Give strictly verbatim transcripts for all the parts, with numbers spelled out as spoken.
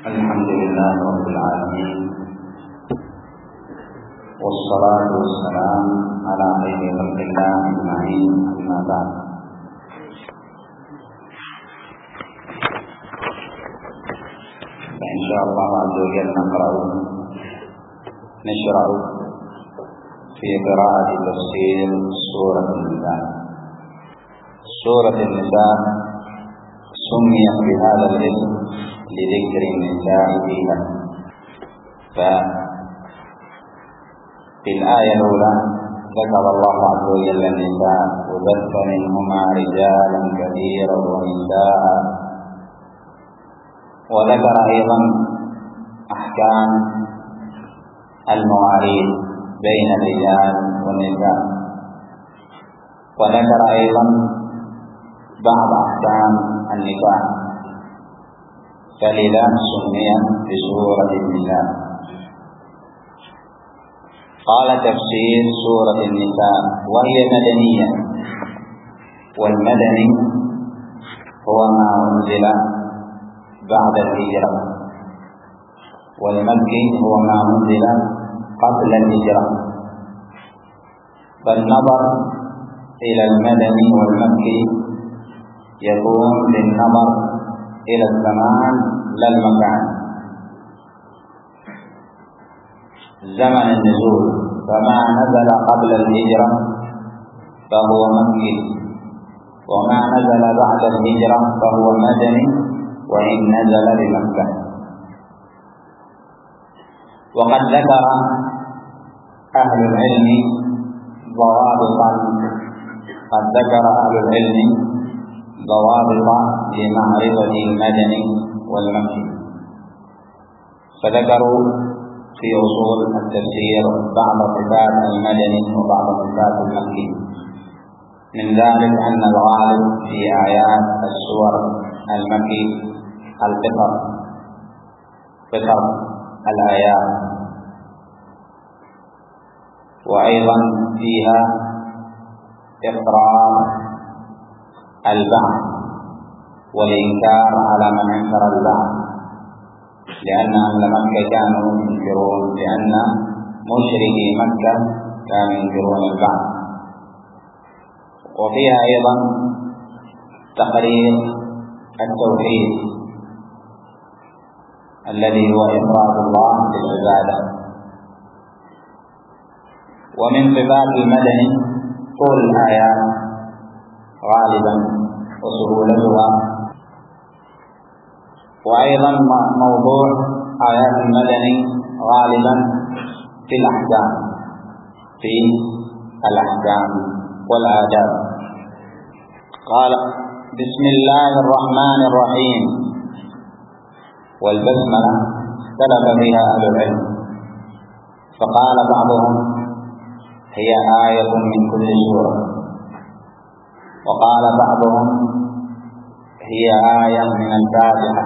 الحمد لله رب العالمين، والصلاة والسلام على خير خلق الله أجمعين، أما بعد. فإن شاء الله عز وجل نقرأ نشرع في قراءة تفسير سورة النساء. سورة النساء سميت بهذا الاسم لذكر النساء فيها. ففي الآية الأولى ذكر الله عز وجل النساء وبث منهما رجالا كثيرا ونساء، وذكر أيضا أحكام المواريث بين الرجال والنساء، وذكر أيضا بعض أحكام النكاح، فلذا سميت بسورة النساء. قال تفسير سورة النساء: وهي مدنية، والمدني هو ما أنزل بعد الهجرة، والمكي هو ما أنزل قبل الهجرة. فالنظر إلى المدني والمكي يكون بالنظر إلى الزمان لا المكان. زمن النزول فما نزل قبل الهجرة فهو مكي، وما نزل بعد الهجرة فهو مدني وإن نزل بمكة. وقد ذكر أهل العلم ضوابطا قد ذكر أهل العلم ضوابط لمعرفة المدني والمكي، فذكروا في أصول التفسير بعض صفات المدني وبعض صفات المكي. من ذلك أن الغالب في آيات السور المكي القصر قصر الآيات، وأيضا فيها إقرار البعث والإنكار على من أنكر البعث، لأن أهل مكة كانوا ينكرون، لأن مشركي مكة كانوا ينكرون البعث. وفيها أيضا تقرير التوحيد الذي هو إفراد الله بالعبادة. ومن صفات المدني طول الآيات غالبا وسهولتها، وأيضا موضوع آيات المدني غالبا في الأحكام في الأحكام والآداب. قال: بسم الله الرحمن الرحيم. والبسملة اختلف فيها أهل العلم، فقال بعضهم هي آية من كل سورة، وقال بعضهم هي آية من الفاتحة،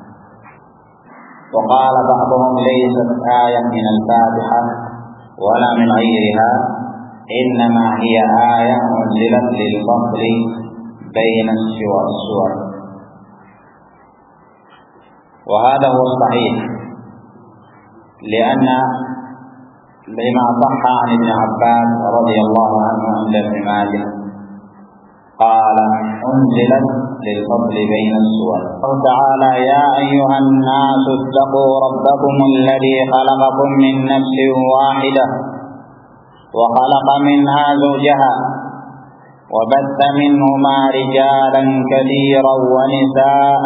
وقال بعضهم ليست آية من الفاتحة ولا من غيرها، إنما هي آية أنزلت للفصل بين السور. وهذا هو الصحيح، لأن لما صح عن ابن عباس رضي الله عنه عند ابن ماجه قال: أنزلت للفصل بين السور. قال تعالى: يا أيها الناس اتقوا ربكم الذي خلقكم من نفس واحدة وخلق منها زوجها وبث منهما رجالا كثيرا ونساء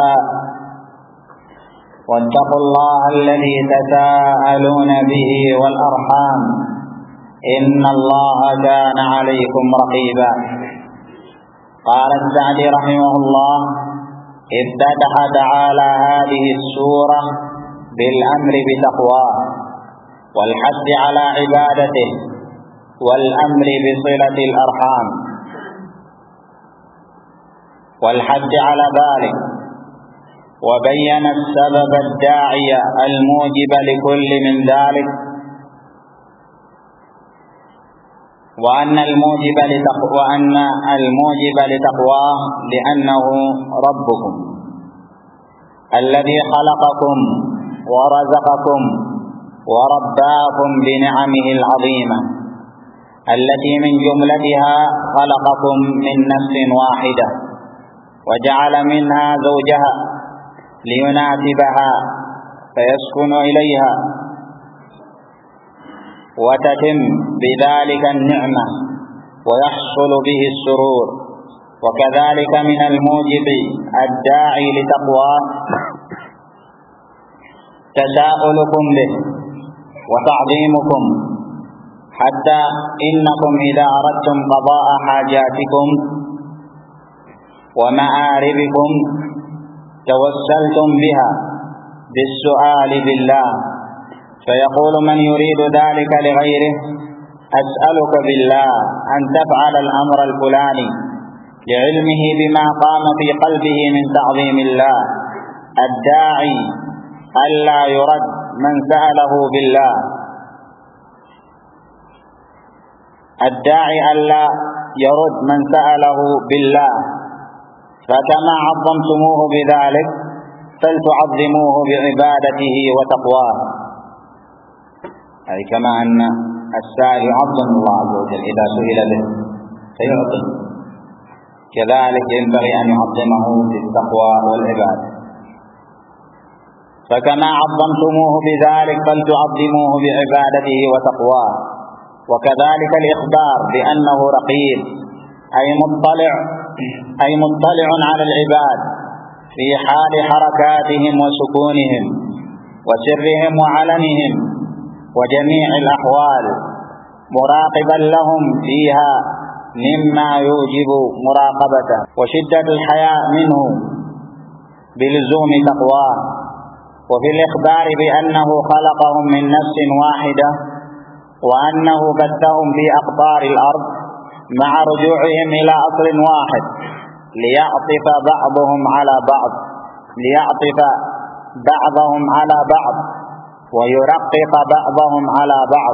واتقوا الله الذي تساءلون به والأرحام إن الله كان عليكم رقيبا. قال السعدي رحمه الله: افتتح تعالى هذه السورة بالأمر بتقواه والحث على عبادته والأمر بصلة الأرحام والحث على ذلك، وبين السبب الداعي الموجب لكل من ذلك، وأن الموجب لتقوى وأن الموجب لتقواه لأنه ربكم الذي خلقكم ورزقكم ورباكم بنعمه العظيمة التي من جملتها خلقكم من نفس واحدة وجعل منها زوجها ليناسبها فيسكن إليها وتتم بذلك النعمة ويحصل به السرور. وكذلك من الموجب الداعي لتقواه تساؤلكم به وتعظيمكم، حتى إنكم إذا أردتم قضاء حاجاتكم ومآربكم توسلتم بها بالسؤال بالله، فيقول من يريد ذلك لغيره: أسألك بالله أن تفعل الأمر الفلاني، لعلمه بما قام في قلبه من تعظيم الله. الداعي ألا يرد من سأله بالله، الداعي ألا يرد من سأله بالله، فكما عظمتموه بذلك فلتعظموه بعبادته وتقواه، أي كما أن السائل يعظم الله عز وجل إذا سئل به فيعطي، كذلك ينبغي أن يعظمه بالتقوى والعبادة. فكما عظمتموه بذلك فلتعظموه بعبادته وتقواه. وكذلك الإخبار بأنه رقيب، أي مطلع أي مطلع على العباد في حال حركاتهم وسكونهم وسرهم وعلنهم وجميع الأحوال، مراقبا لهم فيها مما يوجب مراقبته وشدة الحياء منه بلزوم تقواه. وفي الإخبار بأنه خلقهم من نفس واحدة وأنه بثهم في أقطار الأرض مع رجوعهم إلى أصل واحد ليعطف بعضهم على بعض ليعطف بعضهم على بعض ويرقق بعضهم على بعض.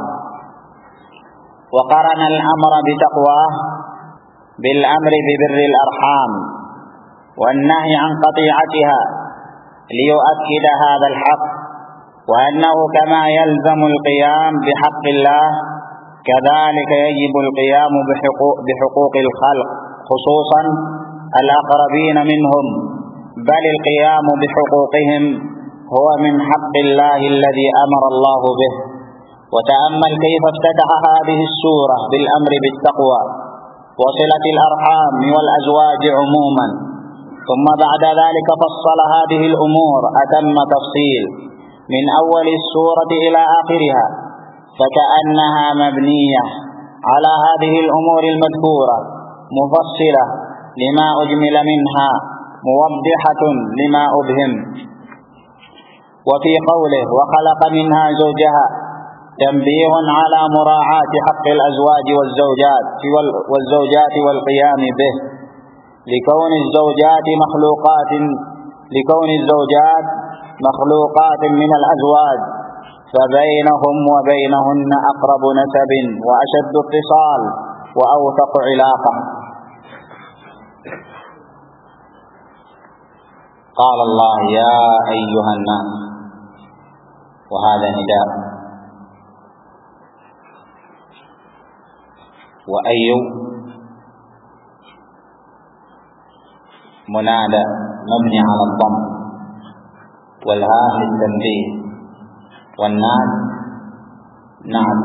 وقرن الأمر بتقواه بالأمر ببر الأرحام والنهي عن قطيعتها ليؤكد هذا الحق، وأنه كما يلزم القيام بحق الله كذلك يجب القيام بحقوق, بحقوق الخلق خصوصا الأقربين منهم، بل القيام بحقوقهم هو من حق الله الذي أمر الله به. وتأمل كيف افتتح هذه السورة بالأمر بالتقوى وصلة الأرحام والأزواج عموما، ثم بعد ذلك فصل هذه الأمور أتم تفصيل من أول السورة إلى آخرها، فكأنها مبنية على هذه الأمور المذكورة، مفصلة لما أجمل منها، موضحة لما أبهم. وفي قوله وخلق منها زوجها تنبيه على مراعاة حق الأزواج والزوجات والزوجات والقيام به، لكون الزوجات مخلوقات لكون الزوجات مخلوقات من الأزواج، فبينهم وبينهن أقرب نسب وأشد اتصال وأوثق علاقة. قال الله يا أيها الناس، وهذا نداء، وأي منادى مبني على الضم والهاء للتنبيه، والناس نعت.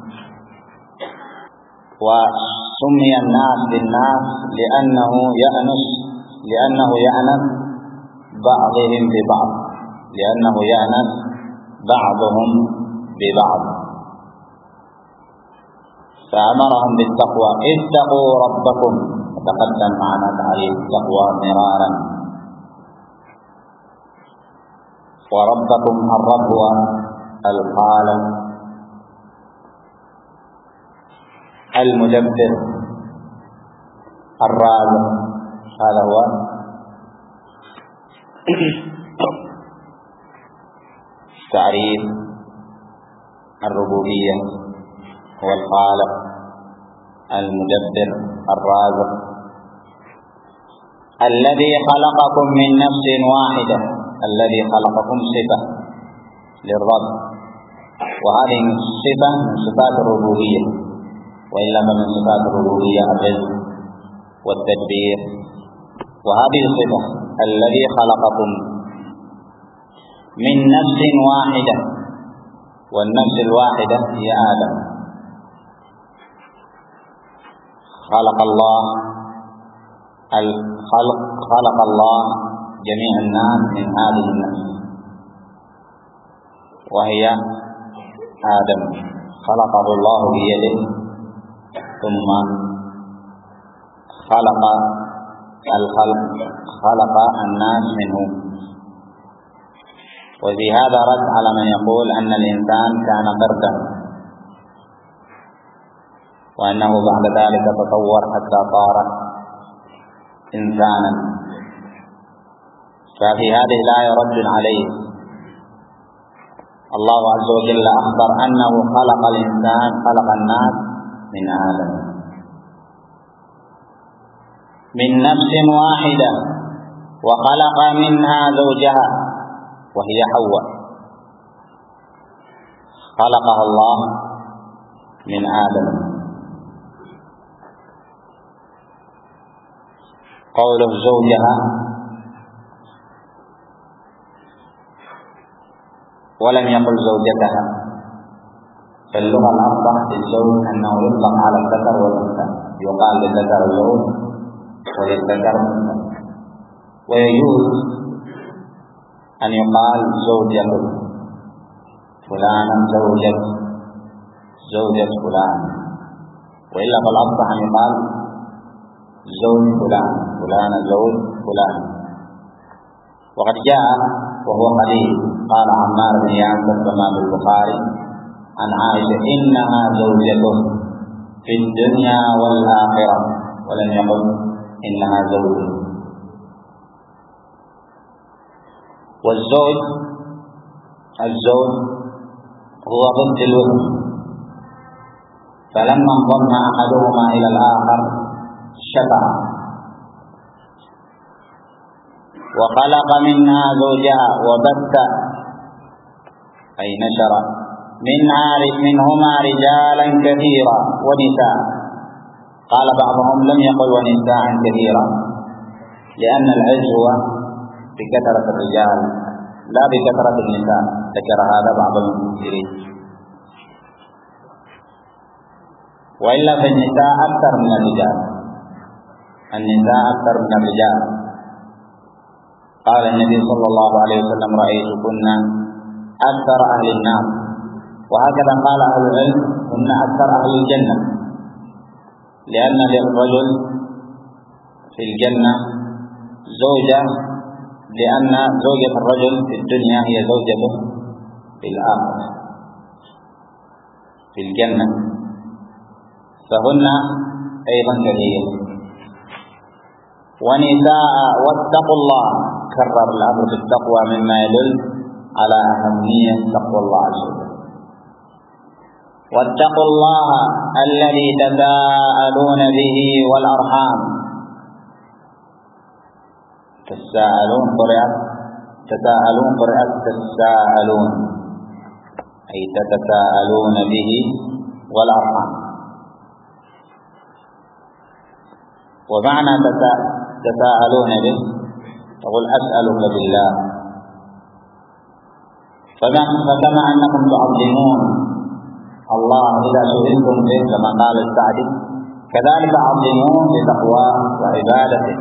وسمي الناس بالناس لأنه يأنس لأنه يأنس بعضهم ببعض لأنه يأنس بعضهم ببعض فأمرهم بالتقوى. اتقوا ربكم، تقدم معنا تعريف التقوى مرارا. وربكم الرب هو الخالق المدبر الرازق، هذا هو تعريف الربوبية، هو الخالق المدبر الرازق الذي خلقكم من نفس واحدة. الذي خلقكم صفة للرب، وهذه صفة من صفات الربوبية، وإلا فمن صفات الربوبية الرزق والتدبير. وهذه الصفة الذي خلقكم من نفس واحدة، والنفس الواحدة هي آدم. خلق الله الخلق خلق الله جميع الناس من هذه النفس، وهي آدم. خلقه الله بيده، ثم خلق الخلق خلق الناس منه. وفي هذا رد على من يقول أن الإنسان كان قردا، وأنه بعد ذلك تطور حتى صار إنسانا. ففي هذه الآية رد عليه. الله عز وجل أخبر أنه خلق الإنسان خلق الناس من آدم، من نفس واحدة، وخلق منها زوجها وهي حواء. خلقها الله من آدم. قوله زوجها ولم يقل زوجتها، فاللغة الأفضل للزوج أنه يطلق على الذكر والأنثى، يقال للذكر زوج وللذكر أنثى. ويجوز أن يقال زوجة فلان، زوجة زوجة فلان، وإلا فالأفضل أن يقال زوج فلان، فلان زوج فلان. وقد جاء وهو قليل قال عمار بن ياسر كما في البخاري عن عائشة إنها زوجته في الدنيا والآخرة، ولم يقل إنها زوجه. والزوج الزوج هو ضد الوجه، فلما انضم أحدهما إلى الآخر شفع. وخلق منها زوجها وبث أي نشر منها منهما رجالا كثيرا ونساء. قال بعضهم لم يقل ونساء كثيرا، لأن العز هو بكثرة الرجال لا بكثرة النساء، ذكر هذا بعض المفسرين. وإلا فالنساء أكثر من الرجال، النساء أكثر من الرجال. قال النبي صلى الله عليه وسلم رأيتكن أكثر أهل النار، وهكذا قال أهل العلم هن أكثر أهل الجنة، لأن للرجل في الجنة زوجة، لأن زوجة الرجل في الدنيا هي زوجته في الآخرة في الجنة، فهن أيضا كثير. ونساء واتقوا الله، كرر الأمر بالتقوى مما يدل على أهمية تقوى الله عز وجل. واتقوا الله الذي تساءلون به والأرحام. تساءلون قرأت تساءلون قرأت تساءلون، أي تتساءلون به والأرحام. ومعنى تساءلون به تقول أسألك بالله، فكما أنكم تعظمون الله إذا سئلتم به كما قال السعدي، كذلك عظموه بتقواه وعبادته.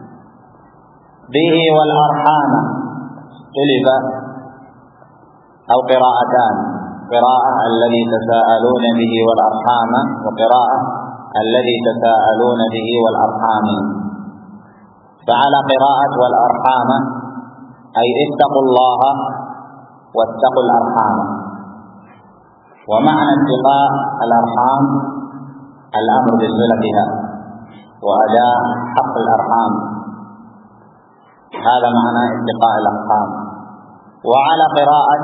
به والأرحام اختلف أو قراءتان، قراءة الذي تساءلون به والأرحام، وقراءة الذي تساءلون به والأرحام. فعلى قراءة والأرحام أي اتقوا الله واتقوا الأرحام. ومعنى اتقاء الأرحام الأمر بصلتها وأداء حق الأرحام، هذا معنى اتقاء الأرحام. وعلى قراءة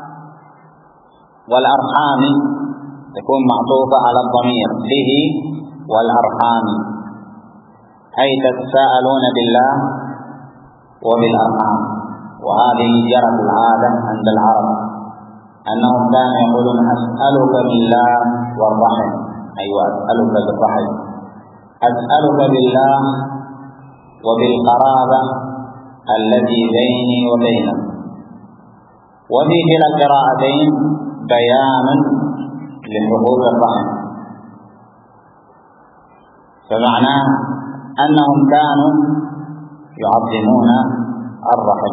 والأرحام تكون معطوفة على الضمير به والأرحام، أي تتساءلون بالله وبالأرحام. وهذه جرت العادة عند العرب أنهم كانوا يقولون أسألك بالله والرحم، أيوة أسألك بالرحم، أسألك بالله وبالقرابة التي بيني وبينك. وفي كلا القراءتين بيان لحقوق الرحم، فمعناه أنهم كانوا يعظمون الرحم.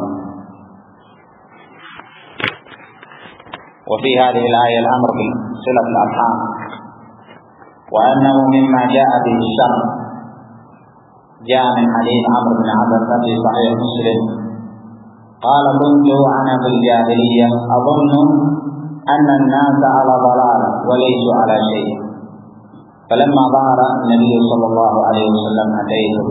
وفي هذه الآية الأمر بصلة الأرحام، وأنه مما جاء به الشرع. جاء من حديث عمرو بن عبسة في صحيح مسلم قال: كنت أنا في الجاهلية أظن أن الناس على ضلالة وليسوا على شيء، فلما ظهر النبي صلى الله عليه وسلم أتيته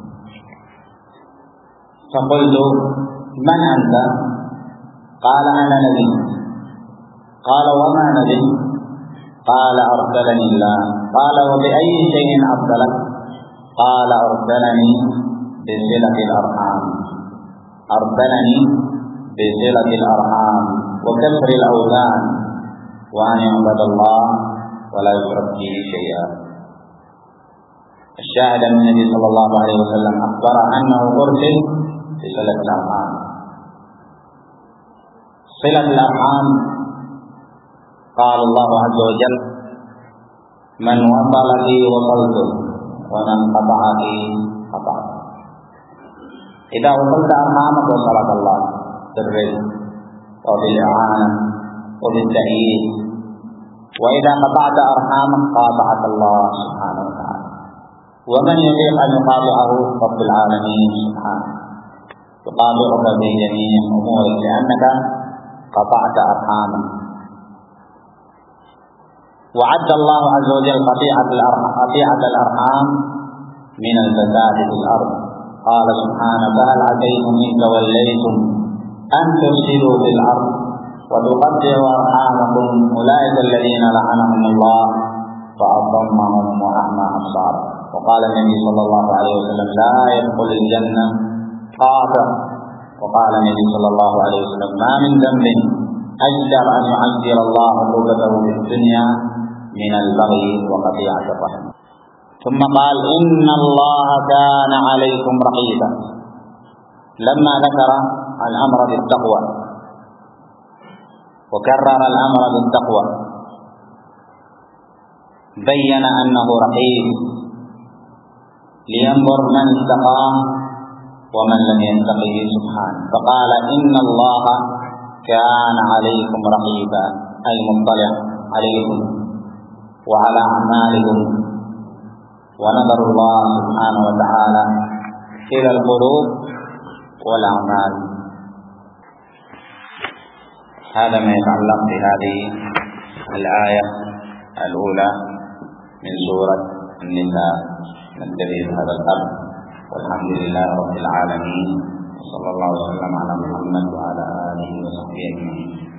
فقلت: من أنت؟ قال: أنا نبي. قال: وما نبي؟ قال: أرسلني الله. قال: وبأي شيء أرسلك؟ قال: أرسلني بصلة الأرحام، أرسلني بصلة الأرحام وكسر الأوثان وأن يعبد الله ولا يشرك به شيئا. الشاهد أن النبي صلى الله عليه وسلم أخبر أنه أرسل بصلة الأرحام. صلة الأرحام قال الله عز وجل: من وصل لي وصلته ومن قطع لي قطعته. إذا وصلت أرحامك وصلك الله بالرزق وبالإعانة وبالتأييد، وإذا قطعت أرحامك قاطعك الله سبحانه وتعالى. ومن يطيق أن يقاطعه رب العالمين سبحانه، يقاطعك في جميع أمورك لأنك قطعت أرحامك. وعد الله عز وجل قطيعة الأرحام من الفساد في الأرض. قال سبحانه: فهل عسيتم إن توليتم أن تفسدوا في الأرض وتقطعوا أرحامكم أولئك الذين لعنهم الله فأصمهم وأعمى أبصارهم. وقال النبي صلى الله عليه وسلم: لا يدخل الجنة قاطع. وقال النبي صلى الله عليه وسلم: ما من ذنب أجدر أن يعجل الله عقوبته في الدنيا من البغي وقطيعة الرحم. ثم قال: إن الله كان عليكم رقيبا. لما ذكر الأمر بالتقوى وكرر الأمر بالتقوى بين أنه رقيب لينظر من اتقى ومن لم يتقه سبحانه. فقال: إن الله كان عليكم رقيبا، أي مطلع عليكم وعلى أعمالكم. ونظر الله سبحانه وتعالى إلى القلوب والأعمال. هذا ما يتعلق بهذه الآية الأولى من سورة النساء. نكتفي بهذا القدر، والحمد لله رب العالمين، وصلى الله وسلم على محمد وعلى آله وصحبه أجمعين.